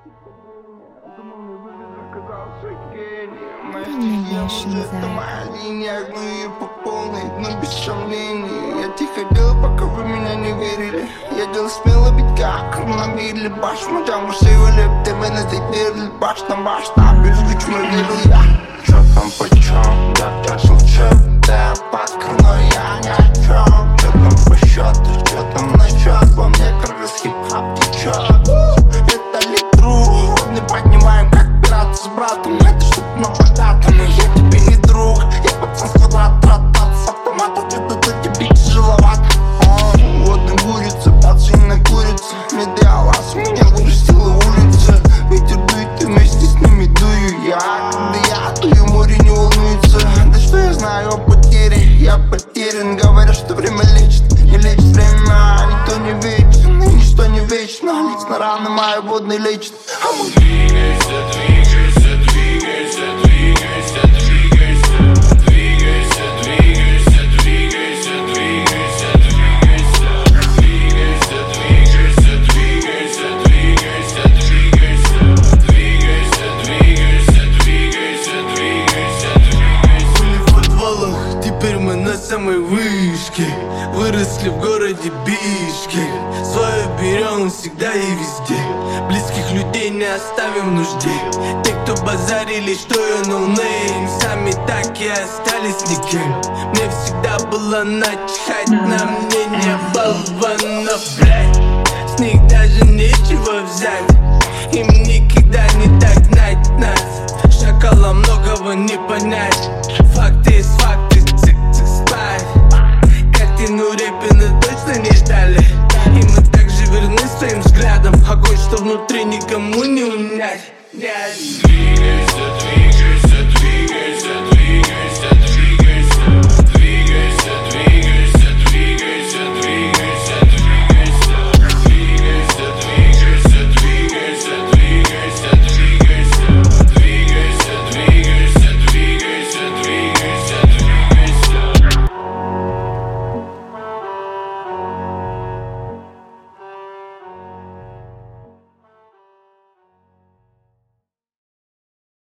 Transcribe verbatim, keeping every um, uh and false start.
Это моя линия, гну ее по полной, но без сомнений. Я тихо делал, пока вы меня не верили. Я делал смело, ведь как набили баш. Мы там усеивали, ты меня заверили. Баш на баш, на беззвуч мы верили. Я чё там почём, да чё лучше. Да паска, но я ни о чём. Чё там по счёту, чё там насчёт. Во мне как раз хип-хап течёт. Это ли друг? Не поднимаем, как пираты с братом. Это что-то на богатом. Я тебе не друг. Я пацан с квадрат, трат-тат. С автомата где-то тебе тяжеловато. Водная курица, пацанная курица. Медиалас меня вырастила улица. Ветер дует, и вместе с ними дую я. Когда я дую, море не волнуется. Да что я знаю о потере? Я потерян. Говорят, что время лечит. Не лечит время, никто не вечен. И ничто не вечно. Лично раны мои водные лечит. А мы двигайся, двигайся, двигайся, двигайся, двигайся, двигайся, двигайся, двигайся, двигайся, двигайся, двигайся, двигайся, двигайся, двигайся, двигайся, двигайся, двигайся, двигайся. Были в подвалах, теперь мы на самой вышке. Выросли в городе Бишкек. Свое берем всегда и везде. Близких людей не оставим в нужде. Те, кто базарили, что я ноунейм, сами так и остались никем. Мне всегда было начхать на мнение болванов, блядь. С них даже нечего взять. Им никогда не догнать нас. Шакала многого не понять. Факты есть факты, цик-цик спать. Картину Репина точно не ждали. И мы так же верны своим взглядам. Огонь, что внутри никому не унять. Нет. Двигайся, двигайся, двигайся, двигайся.